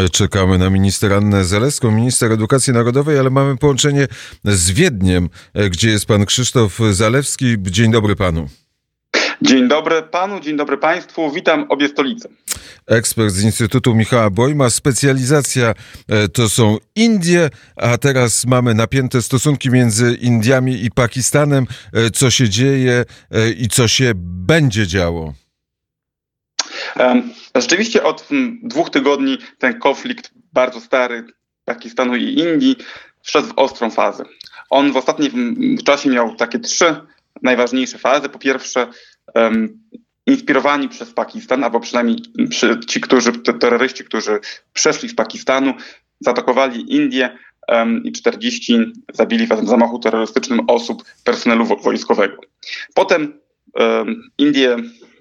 Czekamy na minister Annę Zalewską, minister edukacji narodowej, ale mamy połączenie z Wiedniem, gdzie jest pan Krzysztof Zalewski. Dzień dobry panu. Dzień dobry panu, dzień dobry państwu. Witam obie stolice. Ekspert z Instytutu Michała Bojma. Specjalizacja to są Indie, a teraz mamy napięte stosunki między Indiami i Pakistanem. Co się dzieje i co się będzie działo? Rzeczywiście od 2 tygodni ten konflikt bardzo stary Pakistanu i Indii wszedł w ostrą fazę. On w ostatnim czasie miał takie 3 najważniejsze fazy. Po pierwsze, inspirowani przez Pakistan, albo przynajmniej terroryści, którzy przeszli z Pakistanu, zaatakowali Indię i 40 zabili w zamachu terrorystycznym osób personelu wojskowego. Potem Indie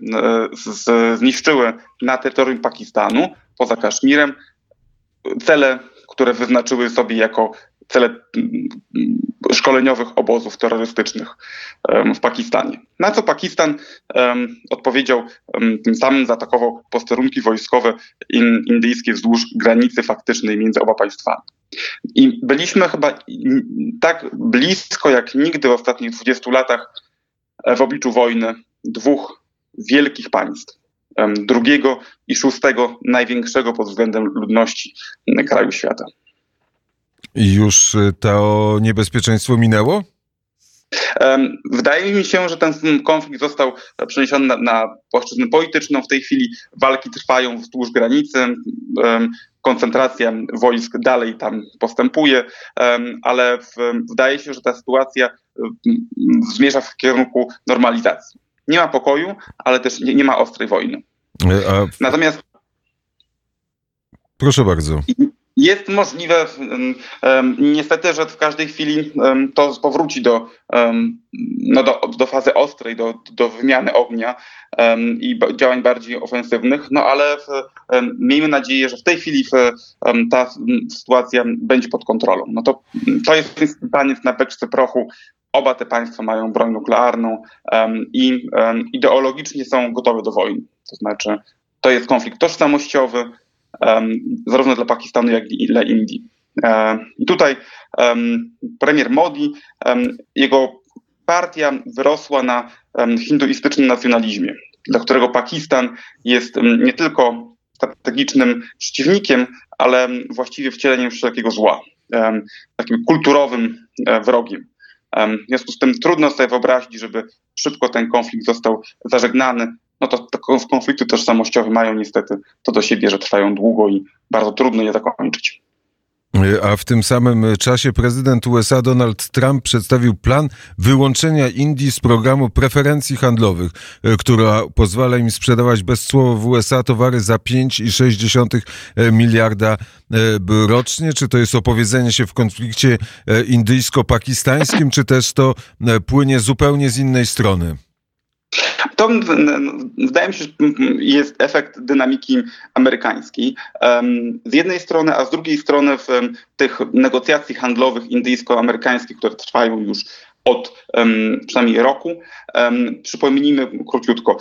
zniszczyły na terytorium Pakistanu, poza Kaszmirem, cele, które wyznaczyły sobie jako cele szkoleniowych obozów terrorystycznych w Pakistanie. Na co Pakistan odpowiedział, tym samym zaatakował posterunki wojskowe indyjskie wzdłuż granicy faktycznej między oba państwami. I byliśmy chyba tak blisko jak nigdy w ostatnich 20 latach w obliczu wojny 2 wielkich państw. Drugiego i 6 największego pod względem ludności kraju świata. I już to niebezpieczeństwo minęło? Wydaje mi się, że ten konflikt został przeniesiony na płaszczyznę polityczną. W tej chwili walki trwają wzdłuż granicy. Koncentracja wojsk dalej tam postępuje, ale wydaje się, że ta sytuacja zmierza w kierunku normalizacji. Nie ma pokoju, ale też nie ma ostrej wojny. Natomiast proszę bardzo. Jest możliwe niestety, że w każdej chwili to powróci do fazy ostrej, do wymiany ognia i działań bardziej ofensywnych, ale miejmy nadzieję, że w tej chwili ta sytuacja będzie pod kontrolą. To jest taniec na beczce prochu. Oba te państwa mają broń nuklearną i ideologicznie są gotowe do wojny. To znaczy, to jest konflikt tożsamościowy, zarówno dla Pakistanu, jak i dla Indii. I tutaj premier Modi, jego partia wyrosła na hinduistycznym nacjonalizmie, dla którego Pakistan jest nie tylko strategicznym przeciwnikiem, ale właściwie wcieleniem wszelkiego zła, takim kulturowym wrogiem. W związku z tym trudno sobie wyobrazić, żeby szybko ten konflikt został zażegnany. To konflikty tożsamościowe mają niestety to do siebie, że trwają długo i bardzo trudno je zakończyć. A w tym samym czasie prezydent USA Donald Trump przedstawił plan wyłączenia Indii z programu preferencji handlowych, która pozwala im sprzedawać bezcłowo w USA towary za 5,6 miliarda rocznie. Czy to jest opowiedzenie się w konflikcie indyjsko-pakistańskim, czy też to płynie zupełnie z innej strony? To wydaje mi się, że jest efekt dynamiki amerykańskiej. Z jednej strony, a z drugiej strony w tych negocjacji handlowych indyjsko-amerykańskich, które trwają już od przynajmniej roku. Przypomnijmy króciutko.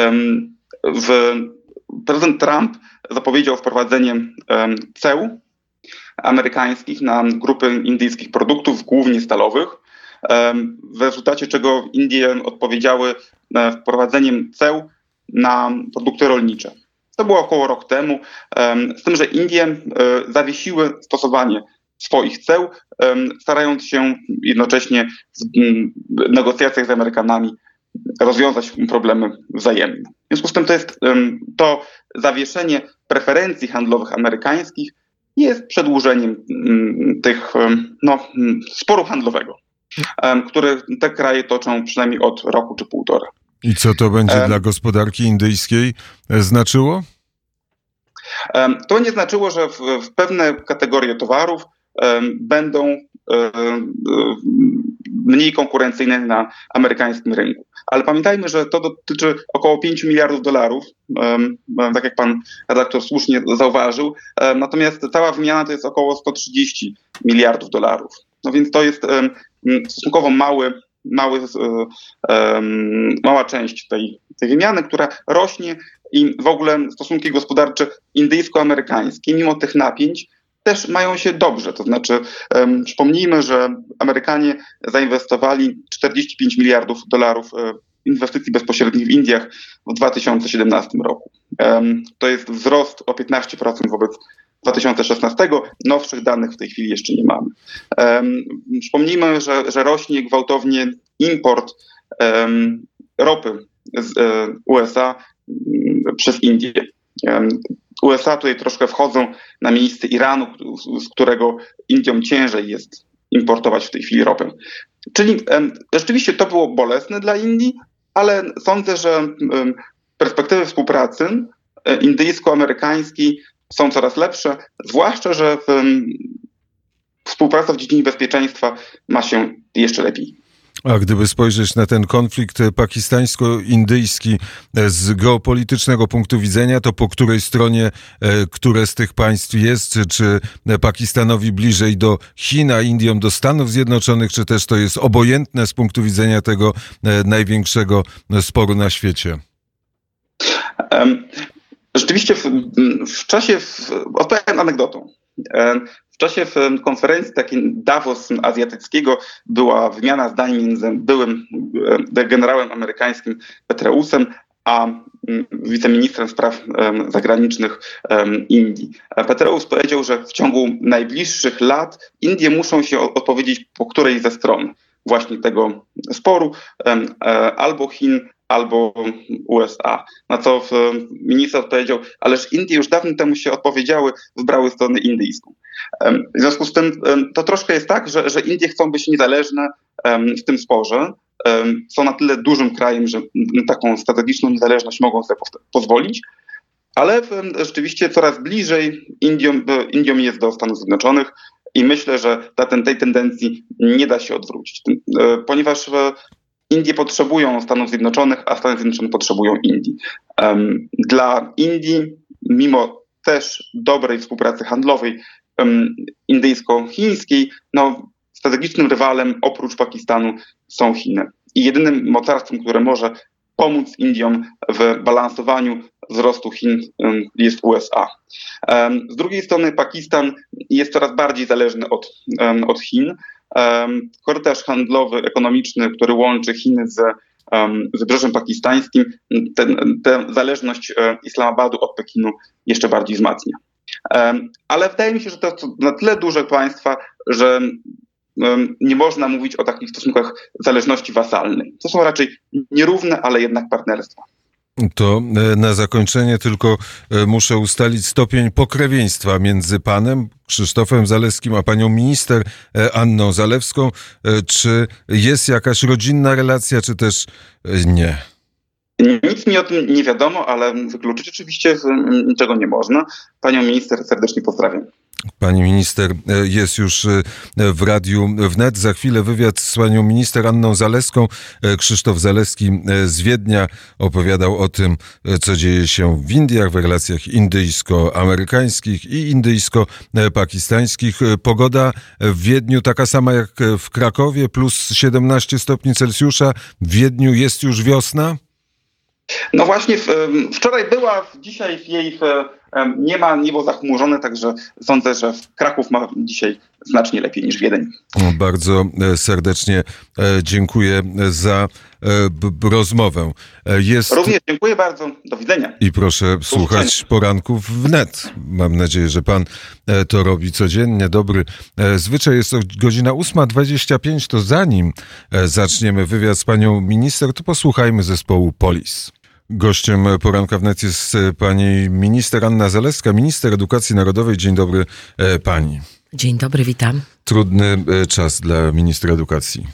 Prezydent Trump zapowiedział wprowadzenie ceł amerykańskich na grupy indyjskich produktów, głównie stalowych, w rezultacie czego Indie odpowiedziały wprowadzeniem ceł na produkty rolnicze. To było około rok temu, z tym, że Indie zawiesiły stosowanie swoich ceł, starając się jednocześnie w negocjacjach z Amerykanami rozwiązać problemy wzajemne. W związku z tym to zawieszenie preferencji handlowych amerykańskich jest przedłużeniem tych sporu handlowego, który te kraje toczą przynajmniej od roku czy półtora. I co to będzie dla gospodarki indyjskiej znaczyło? To będzie znaczyło, że w pewne kategorie towarów będą mniej konkurencyjne na amerykańskim rynku. Ale pamiętajmy, że to dotyczy około 5 miliardów dolarów, tak jak pan redaktor słusznie zauważył, natomiast cała wymiana to jest około 130 miliardów dolarów. No więc to jest stosunkowo mała część tej wymiany, która rośnie i w ogóle stosunki gospodarcze indyjsko-amerykańskie, mimo tych napięć, też mają się dobrze. To znaczy, przypomnijmy, że Amerykanie zainwestowali $45 miliardów inwestycji bezpośrednich w Indiach w 2017 roku. To jest wzrost o 15% wobec 2016. Nowszych danych w tej chwili jeszcze nie mamy. Przypomnijmy, że rośnie gwałtownie import ropy z USA przez Indię. USA tutaj troszkę wchodzą na miejsce Iranu, z którego Indiom ciężej jest importować w tej chwili ropę. Czyli rzeczywiście to było bolesne dla Indii, ale sądzę, że perspektywy współpracy indyjsko-amerykańskiej są coraz lepsze, zwłaszcza, że współpraca w dziedzinie bezpieczeństwa ma się jeszcze lepiej. A gdyby spojrzeć na ten konflikt pakistańsko-indyjski z geopolitycznego punktu widzenia, to po której stronie które z tych państw jest? Czy Pakistanowi bliżej do Chin, a Indiom do Stanów Zjednoczonych, czy też to jest obojętne z punktu widzenia tego największego sporu na świecie? Rzeczywiście odpowiem anegdotą. W czasie konferencji takiej Davos azjatyckiego była wymiana zdań między byłym generałem amerykańskim Petraeusem a wiceministrem spraw zagranicznych Indii. Petraeus powiedział, że w ciągu najbliższych lat Indie muszą się odpowiedzieć po której ze stron właśnie tego sporu, albo Chin, albo USA. Na co minister odpowiedział, ależ Indie już dawno temu się odpowiedziały, wybrały stronę indyjską. W związku z tym to troszkę jest tak, że Indie chcą być niezależne w tym sporze. Są na tyle dużym krajem, że taką strategiczną niezależność mogą sobie pozwolić, ale rzeczywiście coraz bliżej Indiom jest do Stanów Zjednoczonych i myślę, że tej tendencji nie da się odwrócić. Ponieważ Indie potrzebują Stanów Zjednoczonych, a Stany Zjednoczone potrzebują Indii. Dla Indii, mimo też dobrej współpracy handlowej indyjsko-chińskiej, strategicznym rywalem oprócz Pakistanu są Chiny. I jedynym mocarstwem, które może pomóc Indiom w balansowaniu wzrostu Chin jest USA. Z drugiej strony Pakistan jest coraz bardziej zależny od Chin. Korytarz handlowy, ekonomiczny, który łączy Chiny z wybrzeżem pakistańskim, tę zależność Islamabadu od Pekinu jeszcze bardziej wzmacnia. Ale wydaje mi się, że to na tyle duże państwa, że nie można mówić o takich stosunkach zależności wasalnej. To są raczej nierówne, ale jednak partnerstwa. To na zakończenie tylko muszę ustalić stopień pokrewieństwa między panem Krzysztofem Zalewskim a panią minister Anną Zalewską. Czy jest jakaś rodzinna relacja, czy też nie? Nic mi o tym nie wiadomo, ale wykluczyć oczywiście niczego nie można. Panią minister serdecznie pozdrawiam. Pani minister jest już w Radiu Wnet. Za chwilę wywiad z panią minister Anną Zalewską. Krzysztof Zalewski z Wiednia opowiadał o tym, co dzieje się w Indiach, w relacjach indyjsko-amerykańskich i indyjsko-pakistańskich. Pogoda w Wiedniu taka sama jak w Krakowie, plus 17 stopni Celsjusza. W Wiedniu jest już wiosna? No właśnie, wczoraj była, dzisiaj jej nie ma, niebo zachmurzone, także sądzę, że Kraków ma dzisiaj znacznie lepiej niż Wiedeń. Bardzo serdecznie dziękuję za rozmowę. Również dziękuję bardzo. Do widzenia. I proszę słuchać poranków wnet. Mam nadzieję, że pan to robi codziennie. Dobry zwyczaj. Jest to godzina 8:25. To zanim zaczniemy wywiad z panią minister, to posłuchajmy zespołu Polis. Gościem poranka wnet jest pani minister Anna Zalewska, minister edukacji narodowej. Dzień dobry pani. Dzień dobry, witam. Trudny czas dla ministra edukacji.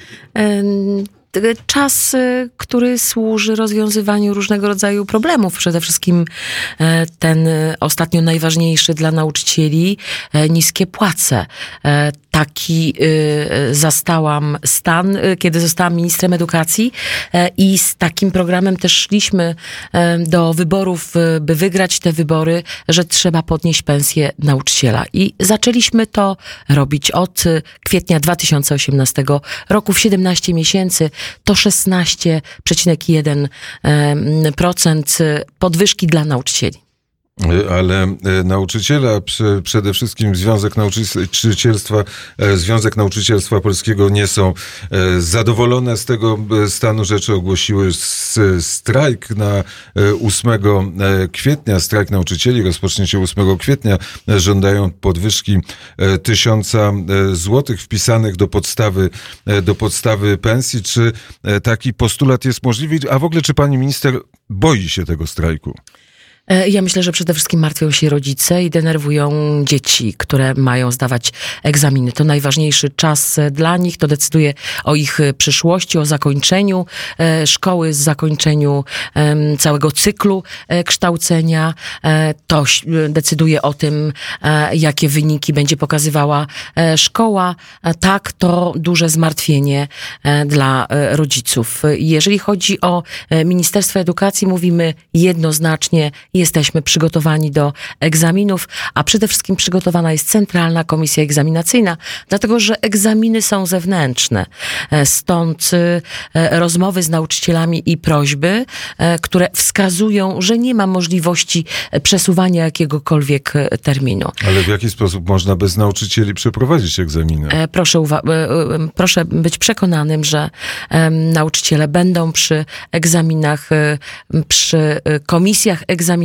Czas, który służy rozwiązywaniu różnego rodzaju problemów. Przede wszystkim ten ostatnio najważniejszy dla nauczycieli, niskie płace. taki zastałam stan, kiedy zostałam ministrem edukacji i z takim programem też szliśmy do wyborów, by wygrać te wybory, że trzeba podnieść pensję nauczyciela. I zaczęliśmy to robić od kwietnia 2018 roku. W 17 miesięcy to 16,1% podwyżki dla nauczycieli. Ale nauczyciele, przede wszystkim Związek Nauczycielstwa Polskiego nie są zadowolone z tego stanu rzeczy. Ogłosiły strajk na 8 kwietnia, strajk nauczycieli rozpocznie się 8 kwietnia. Żądają podwyżki 1000 złotych wpisanych do podstawy pensji. Czy taki postulat jest możliwy? A w ogóle czy pani minister boi się tego strajku? Ja myślę, że przede wszystkim martwią się rodzice i denerwują dzieci, które mają zdawać egzaminy. To najważniejszy czas dla nich, to decyduje o ich przyszłości, o zakończeniu szkoły, zakończeniu całego cyklu kształcenia. To decyduje o tym, jakie wyniki będzie pokazywała szkoła. Tak, to duże zmartwienie dla rodziców. Jeżeli chodzi o Ministerstwo Edukacji, mówimy jednoznacznie, jesteśmy przygotowani do egzaminów, a przede wszystkim przygotowana jest Centralna Komisja Egzaminacyjna, dlatego że egzaminy są zewnętrzne. Stąd rozmowy z nauczycielami i prośby, które wskazują, że nie ma możliwości przesuwania jakiegokolwiek terminu. Ale w jaki sposób można bez nauczycieli przeprowadzić egzaminy? Proszę być przekonanym, że nauczyciele będą przy egzaminach, przy komisjach egzaminacyjnych,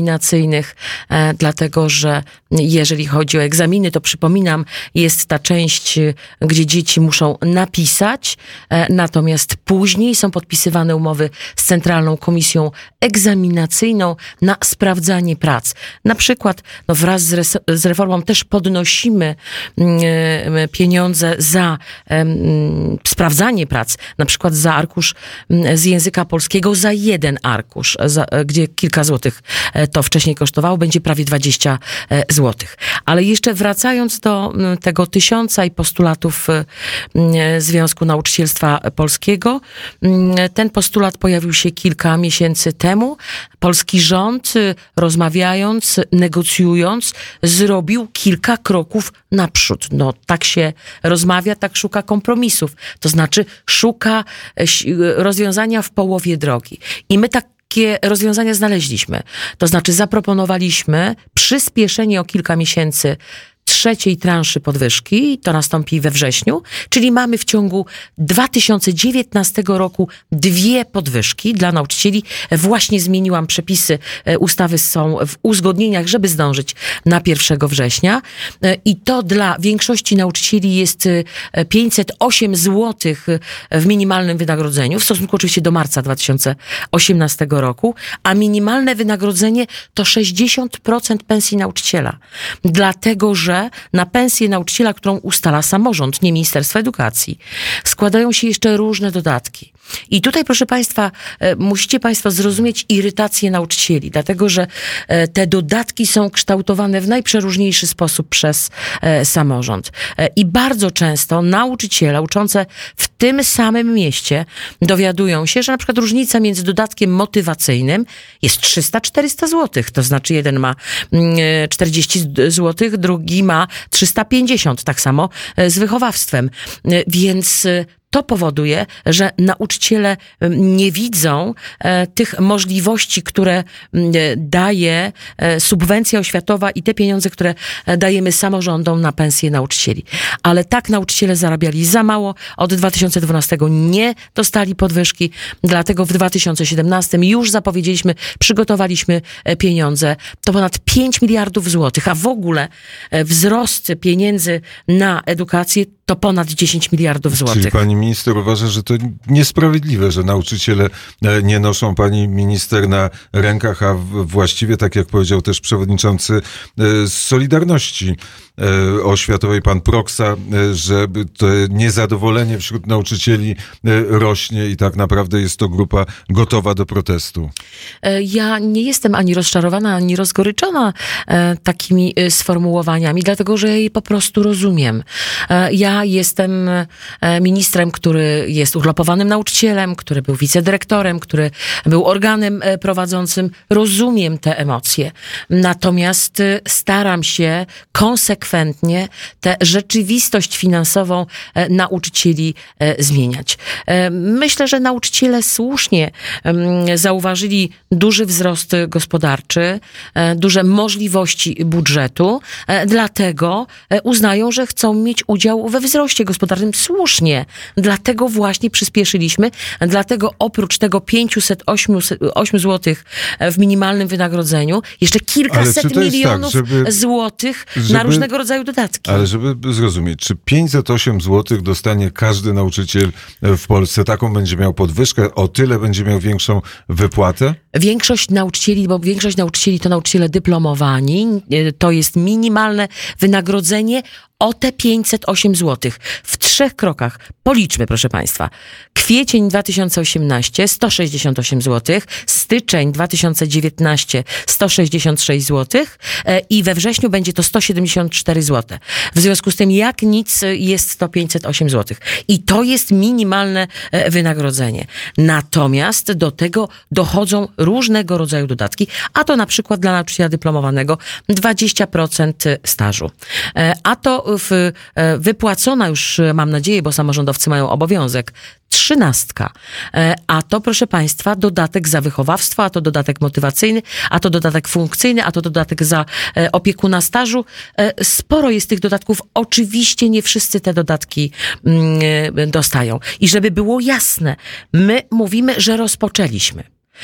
dlatego że jeżeli chodzi o egzaminy, to przypominam, jest ta część, gdzie dzieci muszą napisać, natomiast później są podpisywane umowy z Centralną Komisją Egzaminacyjną na sprawdzanie prac. Na przykład wraz z reformą też podnosimy pieniądze za sprawdzanie prac, na przykład za arkusz z języka polskiego, za jeden arkusz, gdzie kilka złotych to wcześniej kosztowało, będzie prawie 20 złotych. Ale jeszcze wracając do tego 1000 i postulatów Związku Nauczycielstwa Polskiego, ten postulat pojawił się kilka miesięcy temu. Polski rząd, rozmawiając, negocjując, zrobił kilka kroków naprzód. No, tak się rozmawia, tak szuka kompromisów. To znaczy szuka rozwiązania w połowie drogi. I my takie rozwiązania znaleźliśmy. To znaczy zaproponowaliśmy przyspieszenie o kilka miesięcy trzeciej transzy podwyżki, to nastąpi we wrześniu, czyli mamy w ciągu 2019 roku 2 podwyżki dla nauczycieli. Właśnie zmieniłam przepisy, ustawy są w uzgodnieniach, żeby zdążyć na 1 września i to dla większości nauczycieli jest 508 zł w minimalnym wynagrodzeniu, w stosunku oczywiście do marca 2018 roku, a minimalne wynagrodzenie to 60% pensji nauczyciela. Dlatego, że na pensję nauczyciela, którą ustala samorząd, nie Ministerstwo Edukacji, składają się jeszcze różne dodatki. I tutaj, proszę Państwa, musicie Państwo zrozumieć irytację nauczycieli, dlatego że te dodatki są kształtowane w najprzeróżniejszy sposób przez samorząd. I bardzo często nauczyciele uczące w tym samym mieście dowiadują się, że na przykład różnica między dodatkiem motywacyjnym jest 300-400 zł. To znaczy jeden ma 40 zł, drugi ma 350. Tak samo z wychowawstwem. Więc to powoduje, że nauczyciele nie widzą tych możliwości, które daje subwencja oświatowa i te pieniądze, które dajemy samorządom na pensje nauczycieli. Ale tak nauczyciele zarabiali za mało. Od 2012 nie dostali podwyżki, dlatego w 2017 już zapowiedzieliśmy, przygotowaliśmy pieniądze. To ponad 5 miliardów złotych, a w ogóle wzrost pieniędzy na edukację to ponad 10 miliardów złotych. Czyli pani minister uważa, że to niesprawiedliwe, że nauczyciele nie noszą pani minister na rękach, a właściwie, tak jak powiedział też przewodniczący Solidarności, oświatowej, pan Proksa, że to niezadowolenie wśród nauczycieli rośnie i tak naprawdę jest to grupa gotowa do protestu. Ja nie jestem ani rozczarowana, ani rozgoryczona takimi sformułowaniami, dlatego że je po prostu rozumiem. Ja jestem ministrem, który jest urlopowanym nauczycielem, który był wicedyrektorem, który był organem prowadzącym. Rozumiem te emocje. Natomiast staram się konsekwentnie tę rzeczywistość finansową nauczycieli zmieniać. Myślę, że nauczyciele słusznie zauważyli duży wzrost gospodarczy, duże możliwości budżetu, dlatego uznają, że chcą mieć udział we wzroście gospodarczym. Słusznie. Dlatego właśnie przyspieszyliśmy. Dlatego oprócz tego 508 zł w minimalnym wynagrodzeniu, jeszcze kilkaset milionów złotych na różnego rodzaju dodatki. Ale żeby zrozumieć, czy 508 zł dostanie każdy nauczyciel w Polsce? Taką będzie miał podwyżkę? O tyle będzie miał większą wypłatę? Większość nauczycieli to nauczyciele dyplomowani, to jest minimalne wynagrodzenie o te 508 zł. W 3 krokach. Policzmy, proszę Państwa. Kwiecień 2018 168 zł, styczeń 2019 166 zł i we wrześniu będzie to 174 zł. W związku z tym jak nic jest to 508 zł. I to jest minimalne wynagrodzenie. Natomiast do tego dochodzą różnego rodzaju dodatki, a to na przykład dla nauczyciela dyplomowanego 20% stażu. A to wypłacona już, mam nadzieję, bo samorządowcy mają obowiązek, 13. A to, proszę Państwa, dodatek za wychowawstwo, a to dodatek motywacyjny, a to dodatek funkcyjny, a to dodatek za opiekuna stażu. Sporo jest tych dodatków. Oczywiście nie wszyscy te dodatki dostają. I żeby było jasne, my mówimy, że rozpoczęliśmy.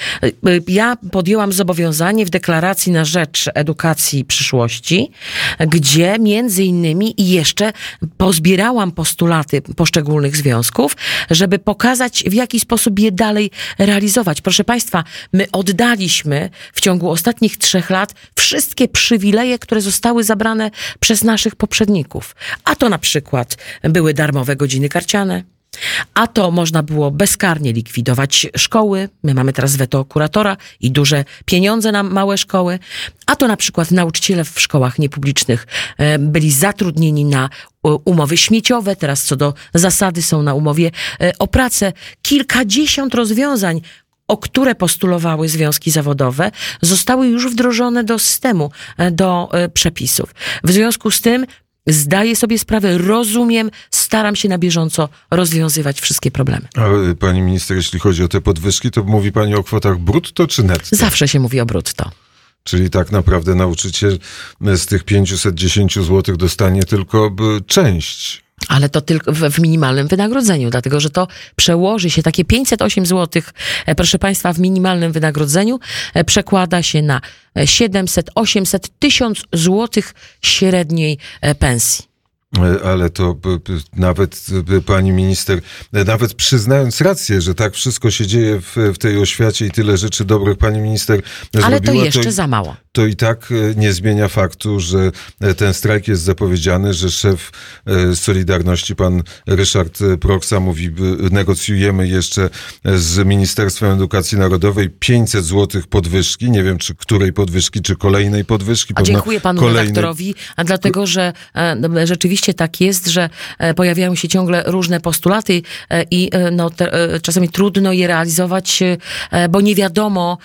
Ja podjęłam zobowiązanie w deklaracji na rzecz edukacji przyszłości, gdzie między innymi jeszcze pozbierałam postulaty poszczególnych związków, żeby pokazać, w jaki sposób je dalej realizować. Proszę Państwa, my oddaliśmy w ciągu ostatnich 3 lat wszystkie przywileje, które zostały zabrane przez naszych poprzedników. A to na przykład były darmowe godziny karciane, a to można było bezkarnie likwidować szkoły. My mamy teraz weto kuratora i duże pieniądze na małe szkoły. A to na przykład nauczyciele w szkołach niepublicznych byli zatrudnieni na umowy śmieciowe. Teraz co do zasady są na umowie o pracę. Kilkadziesiąt rozwiązań, o które postulowały związki zawodowe, zostały już wdrożone do systemu, do przepisów. W związku z tym zdaję sobie sprawę, rozumiem, staram się na bieżąco rozwiązywać wszystkie problemy. A pani minister, jeśli chodzi o te podwyżki, to mówi pani o kwotach brutto czy netto? Zawsze się mówi o brutto. Czyli tak naprawdę nauczyciel z tych 510 zł dostanie tylko część. Ale to tylko w minimalnym wynagrodzeniu, dlatego że to przełoży się, takie 508 zł, proszę Państwa, w minimalnym wynagrodzeniu przekłada się na 700, 800, 1000 zł średniej pensji. Ale to nawet pani minister, nawet przyznając rację, że tak wszystko się dzieje w tej oświacie i tyle rzeczy dobrych pani minister zrobiła, ale to jeszcze za mało. To i tak nie zmienia faktu, że ten strajk jest zapowiedziany, że szef Solidarności, pan Ryszard Proksa, mówi, negocjujemy jeszcze z Ministerstwem Edukacji Narodowej 500 zł podwyżki. Nie wiem, czy której podwyżki, czy kolejnej podwyżki. A dziękuję panu redaktorowi, a dlatego, że rzeczywiście tak jest, że pojawiają się ciągle różne postulaty i czasami trudno je realizować, bo nie wiadomo,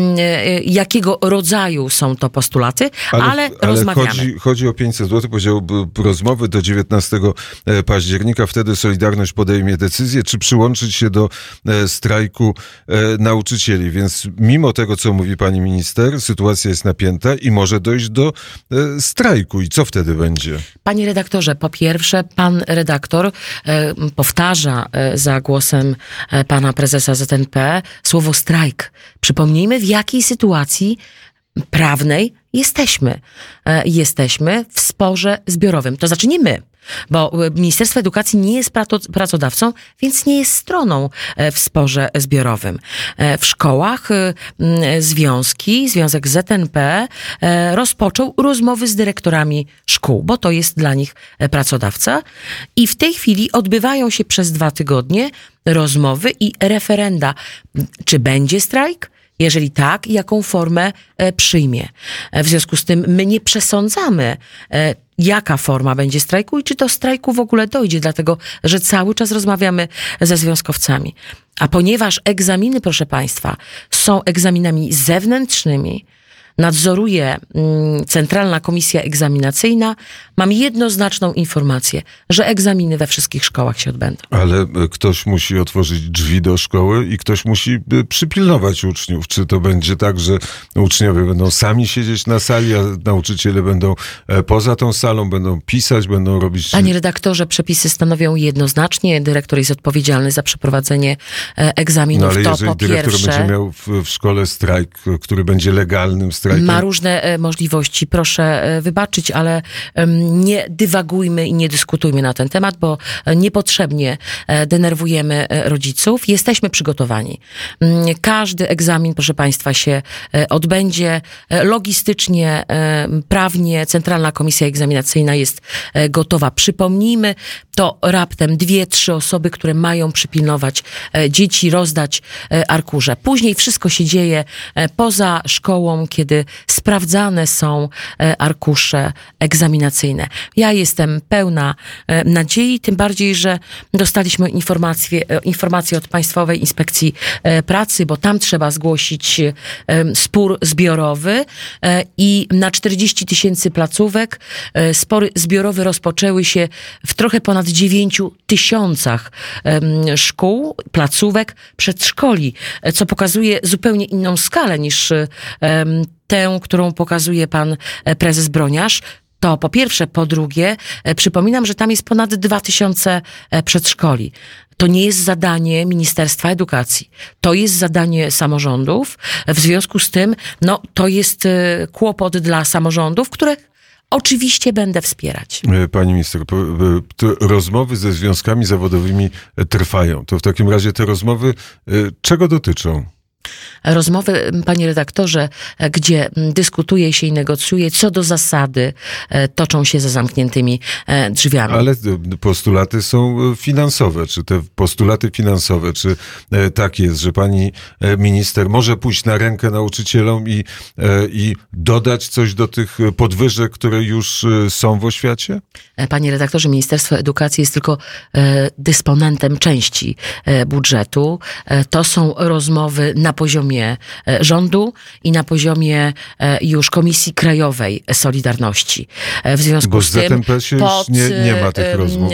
jakiego rodzaju są to postulaty, ale rozmawiamy. Chodzi o 500 zł, powiedział rozmowy do 19 października. Wtedy Solidarność podejmie decyzję, czy przyłączyć się do strajku nauczycieli. Więc mimo tego, co mówi pani minister, sytuacja jest napięta i może dojść do strajku. I co wtedy będzie? Panie redaktorze, po pierwsze, pan redaktor powtarza za głosem pana prezesa ZNP słowo strajk. Przypomnijmy, w jakiej sytuacji prawnej jesteśmy w sporze zbiorowym. To znaczy nie my, bo Ministerstwo Edukacji nie jest pracodawcą, więc nie jest stroną w sporze zbiorowym. W szkołach Związek ZNP rozpoczął rozmowy z dyrektorami szkół, bo to jest dla nich pracodawca i w tej chwili odbywają się przez 2 tygodnie rozmowy i referenda. Czy będzie strajk? Jeżeli tak, jaką formę przyjmie. W związku z tym my nie przesądzamy, jaka forma będzie strajku i czy do strajku w ogóle dojdzie, dlatego że cały czas rozmawiamy ze związkowcami. A ponieważ egzaminy, proszę Państwa, są egzaminami zewnętrznymi, nadzoruje Centralna Komisja Egzaminacyjna, mam jednoznaczną informację, że egzaminy we wszystkich szkołach się odbędą. Ale ktoś musi otworzyć drzwi do szkoły i ktoś musi przypilnować uczniów. Czy to będzie tak, że uczniowie będą sami siedzieć na sali, a nauczyciele będą poza tą salą, będą pisać, będą robić... Panie redaktorze, przepisy stanowią jednoznacznie, dyrektor jest odpowiedzialny za przeprowadzenie egzaminów. No ale to jeżeli po dyrektor pierwsze będzie miał w szkole strajk, który będzie legalnym strajkiem... Ma różne możliwości. Proszę wybaczyć, ale nie dywagujmy i nie dyskutujmy na ten temat, bo niepotrzebnie denerwujemy rodziców. Jesteśmy przygotowani. Każdy egzamin, proszę Państwa, się odbędzie. Logistycznie, prawnie Centralna Komisja Egzaminacyjna jest gotowa. Przypomnijmy, to raptem 2-3 osoby, które mają przypilnować dzieci, rozdać arkusze. Później wszystko się dzieje poza szkołą, kiedy sprawdzane są arkusze egzaminacyjne. Ja jestem pełna nadziei, tym bardziej, że dostaliśmy informację od Państwowej Inspekcji Pracy, bo tam trzeba zgłosić spór zbiorowy i na 40 000 placówek spory zbiorowe rozpoczęły się w trochę ponad 9 000 szkół, placówek, przedszkoli, co pokazuje zupełnie inną skalę niż tę, którą pokazuje pan prezes Broniarz. To po pierwsze. Po drugie, przypominam, że tam jest ponad 2000 przedszkoli. To nie jest zadanie Ministerstwa Edukacji. To jest zadanie samorządów. W związku z tym, to jest kłopot dla samorządów, które oczywiście będę wspierać. Pani minister, rozmowy ze związkami zawodowymi trwają. To w takim razie te rozmowy czego dotyczą? Rozmowy, panie redaktorze, gdzie dyskutuje się i negocjuje, co do zasady toczą się za zamkniętymi drzwiami. Ale postulaty są finansowe. Czy te postulaty finansowe, czy tak jest, że pani minister może pójść na rękę nauczycielom i dodać coś do tych podwyżek, które już są w oświacie? Panie redaktorze, Ministerstwo Edukacji jest tylko dysponentem części budżetu. To są rozmowy na poziomie rządu i na poziomie już Komisji Krajowej Solidarności. W związku z tym ZNP się nie ma tych rozmów.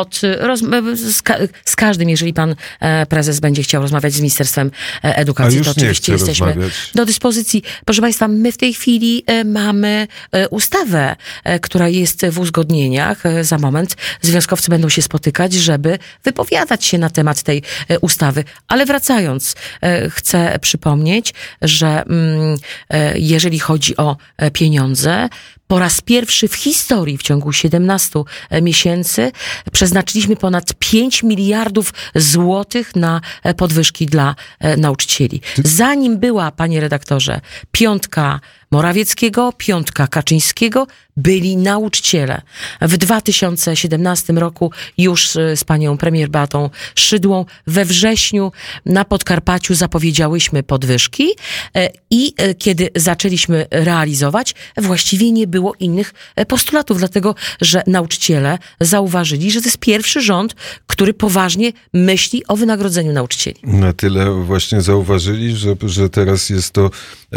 Z każdym, jeżeli pan prezes będzie chciał rozmawiać z Ministerstwem Edukacji, to oczywiście jesteśmy do dyspozycji. Proszę Państwa, my w tej chwili mamy ustawę, która jest w uzgodnieniach. Za moment związkowcy będą się spotykać, żeby wypowiadać się na temat tej ustawy. Ale wracając, chcę przypomnieć, że jeżeli chodzi o pieniądze, po raz pierwszy w historii w ciągu 17 miesięcy przeznaczyliśmy ponad 5 miliardów złotych na podwyżki dla nauczycieli. Zanim była, panie redaktorze, 5 Morawieckiego, 5 Kaczyńskiego, byli nauczyciele. W 2017 roku już z panią premier Beatą Szydłą we wrześniu na Podkarpaciu zapowiedziałyśmy podwyżki i kiedy zaczęliśmy realizować, właściwie nie było innych postulatów, dlatego że nauczyciele zauważyli, że to jest pierwszy rząd, który poważnie myśli o wynagrodzeniu nauczycieli. Na tyle właśnie zauważyli, że teraz jest to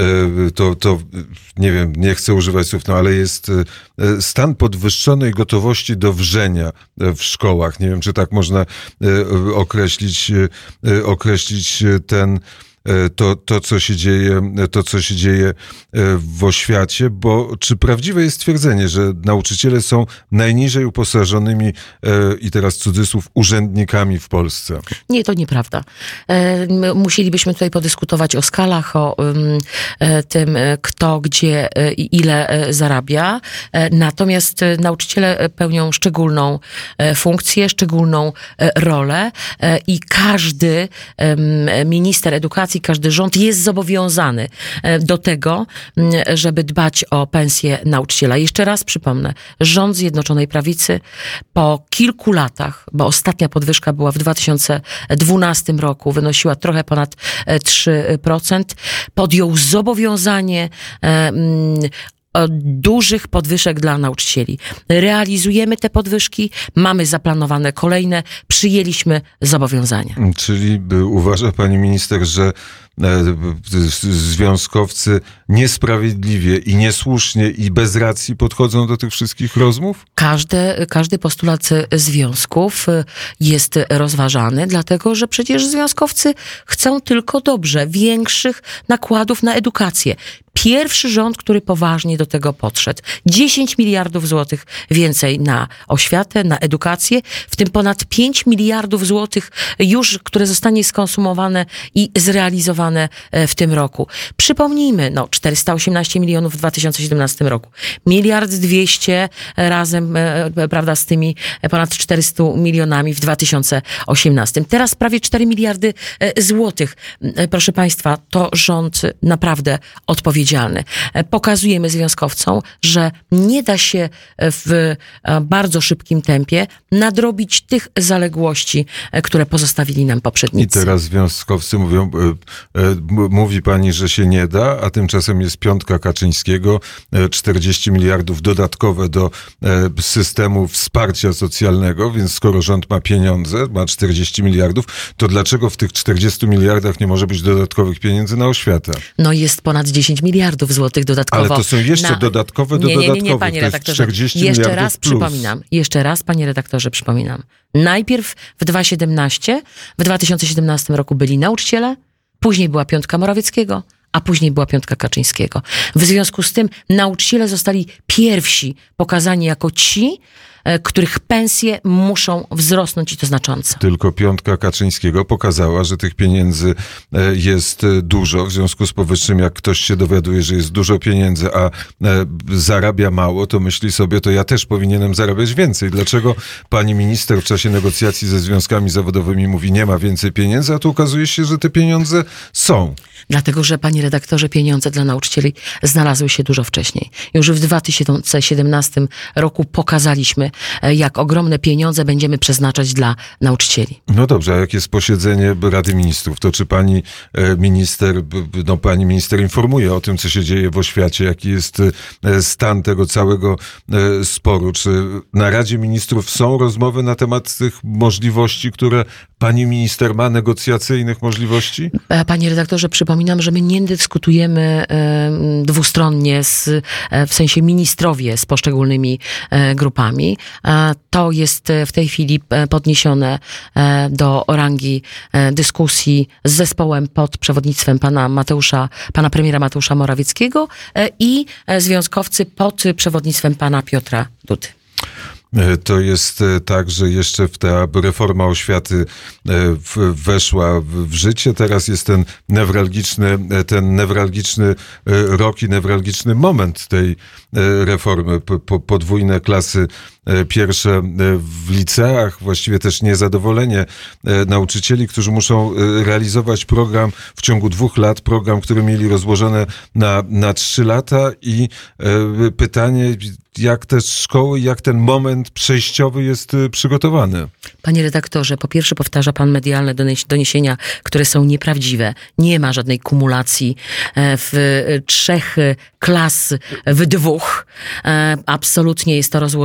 nie wiem, nie chcę używać słów, ale jest stan podwyższonej gotowości do wrzenia w szkołach. Nie wiem, czy tak można określić to, co się dzieje w oświacie, bo czy prawdziwe jest twierdzenie, że nauczyciele są najniżej uposażonymi i teraz cudzysłów urzędnikami w Polsce? Nie, to nieprawda. Musielibyśmy tutaj podyskutować o skalach, o tym, kto, gdzie i ile zarabia. Natomiast nauczyciele pełnią szczególną funkcję, szczególną rolę i każdy minister edukacji, każdy rząd jest zobowiązany do tego, żeby dbać o pensję nauczyciela. Jeszcze raz przypomnę, rząd Zjednoczonej Prawicy po kilku latach, bo ostatnia podwyżka była w 2012 roku, wynosiła trochę ponad 3%, podjął zobowiązanie dużych podwyżek dla nauczycieli. Realizujemy te podwyżki, mamy zaplanowane kolejne, przyjęliśmy zobowiązania. Czyli uważa pani minister, że związkowcy niesprawiedliwie i niesłusznie i bez racji podchodzą do tych wszystkich rozmów? Każdy postulat związków jest rozważany, dlatego że przecież związkowcy chcą tylko dobrze, większych nakładów na edukację. Pierwszy rząd, który poważnie do tego podszedł. 10 miliardów złotych więcej na oświatę, na edukację, w tym ponad 5 miliardów złotych już, które zostanie skonsumowane i zrealizowane w tym roku. Przypomnijmy, 418 milionów w 2017 roku. 1,2 razem, prawda, z tymi ponad 400 milionami w 2018. Teraz prawie 4 miliardy złotych. Proszę Państwa, to rząd naprawdę odpowiedzialny. Pokazujemy związkowcom, że nie da się w bardzo szybkim tempie nadrobić tych zaległości, które pozostawili nam poprzednicy. I teraz związkowcy mówią, mówi pani, że się nie da, a tymczasem jest piątka Kaczyńskiego, 40 miliardów dodatkowe do systemu wsparcia socjalnego, więc skoro rząd ma pieniądze, ma 40 miliardów, to dlaczego w tych 40 miliardach nie może być dodatkowych pieniędzy na oświatę? Jest ponad 10 miliardów złotych dodatkowo. Ale to są jeszcze dodatkowe do dodatkowych. Nie, panie redaktorze. Jeszcze raz, panie redaktorze, przypominam. Najpierw w 2017 roku byli nauczyciele, później była piątka Morawieckiego, a później była piątka Kaczyńskiego. W związku z tym nauczyciele zostali pierwsi pokazani jako ci, których pensje muszą wzrosnąć i to znacząco. Tylko piątka Kaczyńskiego pokazała, że tych pieniędzy jest dużo. W związku z powyższym, jak ktoś się dowiaduje, że jest dużo pieniędzy, a zarabia mało, to myśli sobie, to ja też powinienem zarabiać więcej. Dlaczego pani minister w czasie negocjacji ze związkami zawodowymi mówi, nie ma więcej pieniędzy, a tu okazuje się, że te pieniądze są? Dlatego, że, panie redaktorze, pieniądze dla nauczycieli znalazły się dużo wcześniej. Już w 2017 roku pokazaliśmy, jak ogromne pieniądze będziemy przeznaczać dla nauczycieli. No dobrze, a jak jest posiedzenie Rady Ministrów, to czy pani minister informuje o tym, co się dzieje w oświacie, jaki jest stan tego całego sporu? Czy na Radzie Ministrów są rozmowy na temat tych możliwości, które pani minister ma, negocjacyjnych możliwości? Panie redaktorze, przypominam, że my nie dyskutujemy dwustronnie, w sensie ministrowie z poszczególnymi grupami. To jest w tej chwili podniesione do rangi dyskusji z zespołem pod przewodnictwem pana premiera Mateusza Morawieckiego i związkowcy pod przewodnictwem pana Piotra Dudy. To jest tak, że jeszcze ta reforma oświaty weszła w życie. Teraz jest ten newralgiczny rok i newralgiczny moment tej reformy. Podwójne klasy pierwsze w liceach, właściwie też niezadowolenie nauczycieli, którzy muszą realizować program w ciągu 2 lat, program, który mieli rozłożone na 3 lata i pytanie, jak te szkoły, jak ten moment przejściowy jest przygotowany? Panie redaktorze, po pierwsze powtarza pan medialne doniesienia, które są nieprawdziwe. Nie ma żadnej kumulacji w 3 klas w 2. Absolutnie jest to rozłożone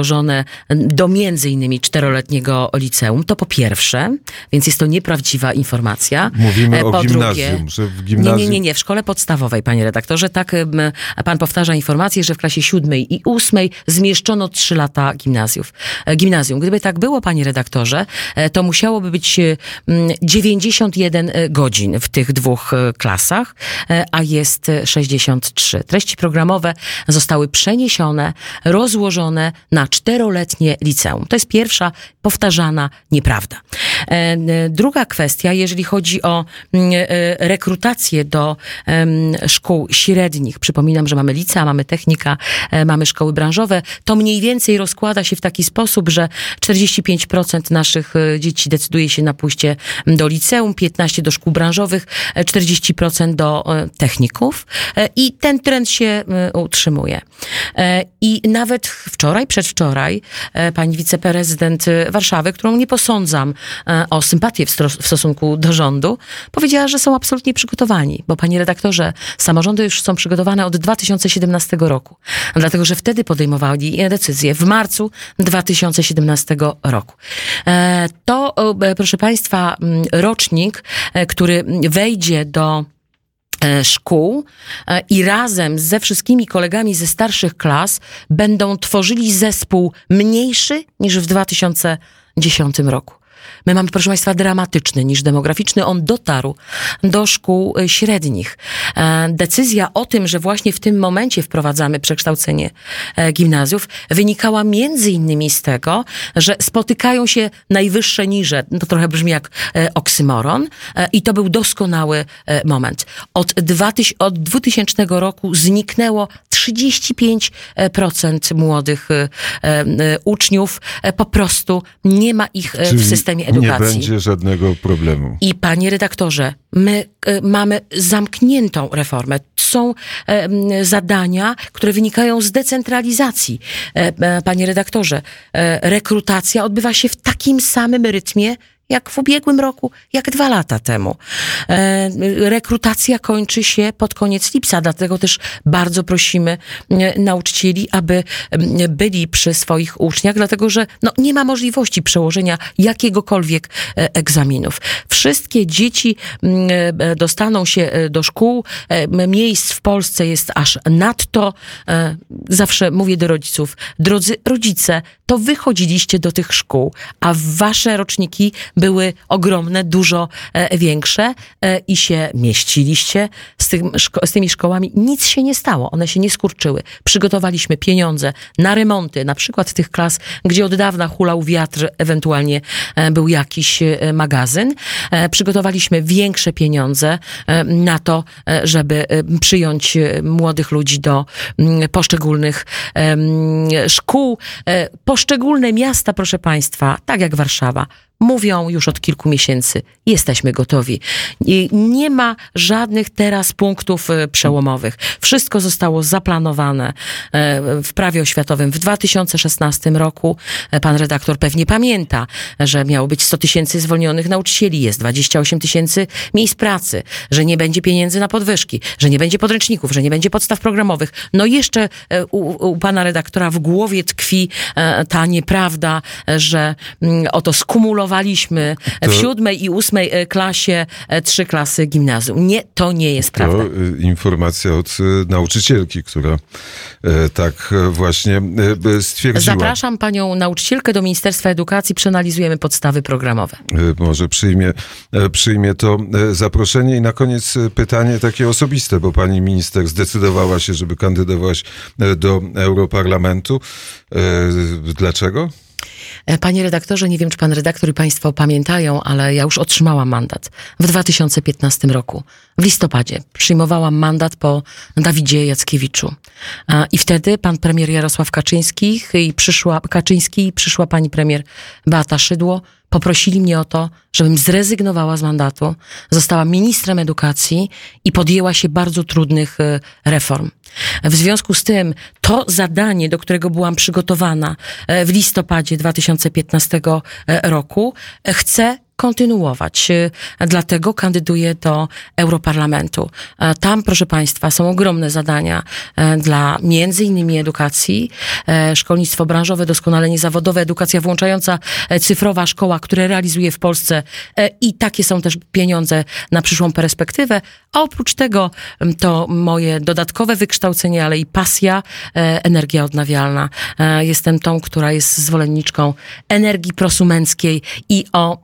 do między innymi 4-letniego liceum. To po pierwsze, więc jest to nieprawdziwa informacja. Mówimy o po gimnazjum, drugie, że w gimnazjum... Nie, w szkole podstawowej, panie redaktorze. Tak, pan powtarza informację, że w klasie 7 i 8 zmieszczono 3 lata gimnazjum. Gdyby tak było, panie redaktorze, to musiałoby być 91 godzin w tych 2 klasach, a jest 63. Treści programowe zostały przeniesione, rozłożone na 4-letnie liceum. To jest pierwsza powtarzana nieprawda. Druga kwestia, jeżeli chodzi o rekrutację do szkół średnich. Przypominam, że mamy licea, mamy technika, mamy szkoły branżowe. To mniej więcej rozkłada się w taki sposób, że 45% naszych dzieci decyduje się na pójście do liceum, 15% do szkół branżowych, 40% do techników i ten trend się utrzymuje. I nawet wczoraj, przedwczoraj pani wiceprezydent Warszawy, którą nie posądzam o sympatię w stosunku do rządu, powiedziała, że są absolutnie przygotowani, bo panie redaktorze, samorządy już są przygotowane od 2017 roku, dlatego że wtedy podejmowali decyzje w marcu 2017 roku. To, proszę państwa, rocznik, który wejdzie do szkół i razem ze wszystkimi kolegami ze starszych klas będą tworzyli zespół mniejszy niż w 2010 roku. My mamy, proszę państwa, dramatyczny niż demograficzny. On dotarł do szkół średnich. Decyzja o tym, że właśnie w tym momencie wprowadzamy przekształcenie gimnazjów, wynikała między innymi z tego, że spotykają się najwyższe niże. To trochę brzmi jak oksymoron i to był doskonały moment. Od 2000 roku zniknęło 35% młodych uczniów. Po prostu nie ma ich w systemie edukacji. Nie będzie żadnego problemu. I panie redaktorze, my mamy zamkniętą reformę. Są zadania, które wynikają z decentralizacji. Panie redaktorze, rekrutacja odbywa się w takim samym rytmie, jak w ubiegłym roku, jak 2 lata temu. Rekrutacja kończy się pod koniec lipca, dlatego też bardzo prosimy nauczycieli, aby byli przy swoich uczniach, dlatego że nie ma możliwości przełożenia jakiegokolwiek egzaminów. Wszystkie dzieci dostaną się do szkół. Miejsc w Polsce jest aż nadto. Zawsze mówię do rodziców, drodzy rodzice, to wy chodziliście do tych szkół, a wasze roczniki były ogromne, dużo większe i się mieściliście. Z tymi szkołami nic się nie stało. One się nie skurczyły. Przygotowaliśmy pieniądze na remonty, na przykład tych klas, gdzie od dawna hulał wiatr, ewentualnie był jakiś magazyn. Przygotowaliśmy większe pieniądze na to, żeby przyjąć młodych ludzi do poszczególnych szkół. Poszczególne miasta, proszę państwa, tak jak Warszawa, mówią już od kilku miesięcy, jesteśmy gotowi. I nie ma żadnych teraz punktów przełomowych. Wszystko zostało zaplanowane w prawie oświatowym w 2016 roku. Pan redaktor pewnie pamięta, że miało być 100 000 zwolnionych nauczycieli, jest 28 000 miejsc pracy, że nie będzie pieniędzy na podwyżki, że nie będzie podręczników, że nie będzie podstaw programowych. Jeszcze u pana redaktora w głowie tkwi ta nieprawda, że oto skumulowaliśmy w 7. i 8. klasie 3 klasy gimnazjum. Nie, to nie jest prawda. To informacja od nauczycielki, która tak właśnie stwierdziła. Zapraszam panią nauczycielkę do Ministerstwa Edukacji, przeanalizujemy podstawy programowe. Może przyjmie to zaproszenie. I na koniec pytanie takie osobiste, bo pani minister zdecydowała się, żeby kandydować do Europarlamentu. Dlaczego? Panie redaktorze, nie wiem, czy pan redaktor i państwo pamiętają, ale ja już otrzymałam mandat w 2015 roku. W listopadzie przyjmowałam mandat po Dawidzie Jackiewiczu. I wtedy pan premier Jarosław Kaczyński i przyszła pani premier Beata Szydło. Poprosili mnie o to, żebym zrezygnowała z mandatu, została ministrem edukacji i podjęła się bardzo trudnych reform. W związku z tym to zadanie, do którego byłam przygotowana w listopadzie 2015 roku, chcę kontynuować. Dlatego kandyduję do Europarlamentu. Tam, proszę Państwa, są ogromne zadania dla między innymi edukacji, szkolnictwo branżowe, doskonalenie zawodowe, edukacja włączająca, cyfrowa szkoła, które realizuję w Polsce i takie są też pieniądze na przyszłą perspektywę. A oprócz tego to moje dodatkowe wykształcenie, ale i pasja, energia odnawialna. Jestem tą, która jest zwolenniczką energii prosumenckiej i o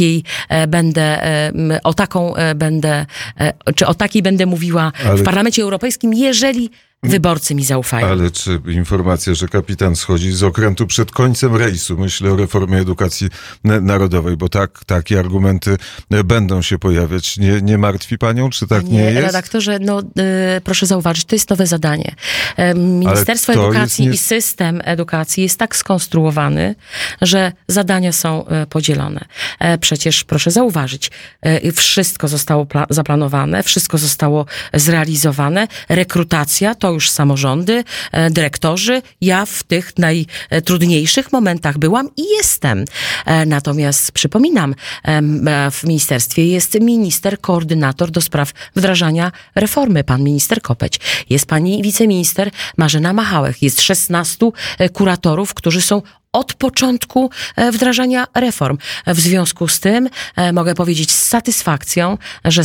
takiej będę mówiła w Parlamencie Europejskim, jeżeli wyborcy mi zaufają. Ale czy informacja, że kapitan schodzi z okrętu przed końcem rejsu, myślę o reformie edukacji narodowej, bo takie argumenty będą się pojawiać. Nie martwi panią, czy tak nie jest? Redaktorze, proszę zauważyć, to jest nowe zadanie. Ministerstwo Edukacji i system edukacji jest tak skonstruowany, że zadania są podzielone. Przecież proszę zauważyć, wszystko zostało zaplanowane, wszystko zostało zrealizowane, rekrutacja to już samorządy, dyrektorzy. Ja w tych najtrudniejszych momentach byłam i jestem. Natomiast przypominam, w ministerstwie jest minister, koordynator do spraw wdrażania reformy, pan minister Kopeć. Jest pani wiceminister Marzena Machałek. Jest 16 kuratorów, którzy są od początku wdrażania reform. W związku z tym mogę powiedzieć z satysfakcją, że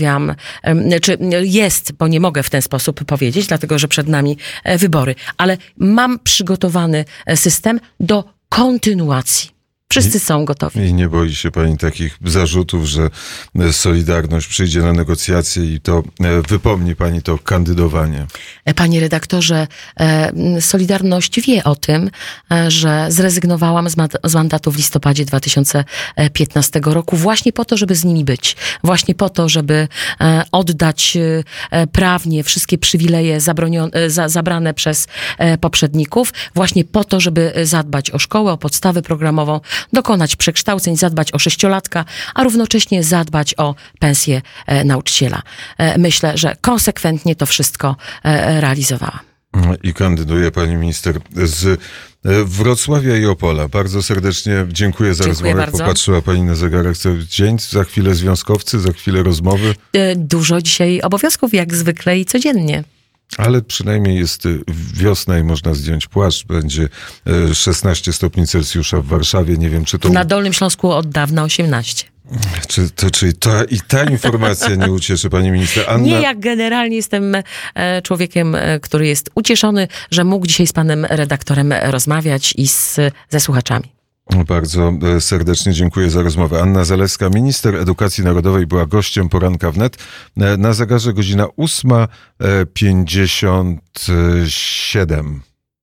bo nie mogę w ten sposób powiedzieć, dlatego że przed nami wybory, ale mam przygotowany system do kontynuacji. Wszyscy są gotowi. I nie boi się pani takich zarzutów, że Solidarność przyjdzie na negocjacje i to wypomni pani to kandydowanie? Panie redaktorze, Solidarność wie o tym, że zrezygnowałam z mandatu w listopadzie 2015 roku właśnie po to, żeby z nimi być. Właśnie po to, żeby oddać prawnie wszystkie przywileje zabrane przez poprzedników. Właśnie po to, żeby zadbać o szkołę, o podstawę programową, dokonać przekształceń, zadbać o 6-latka, a równocześnie zadbać o pensję nauczyciela. Myślę, że konsekwentnie to wszystko realizowała. I kandyduje pani minister z Wrocławia i Opola. Bardzo serdecznie dziękuję za rozmowę. Bardzo. Popatrzyła pani na zegarek cały dzień, za chwilę związkowcy, za chwilę rozmowy. Dużo dzisiaj obowiązków, jak zwykle i codziennie. Ale przynajmniej jest wiosna i można zdjąć płaszcz. Będzie 16 stopni Celsjusza w Warszawie. Nie wiem, czy to... Na Dolnym Śląsku od dawna 18. Czy ta informacja nie ucieszy pani minister? Anna... Nie, jak generalnie jestem człowiekiem, który jest ucieszony, że mógł dzisiaj z panem redaktorem rozmawiać i ze słuchaczami. Bardzo serdecznie dziękuję za rozmowę. Anna Zalewska, minister edukacji narodowej, była gościem Poranka Wnet. Na zegarze godzina 8:57.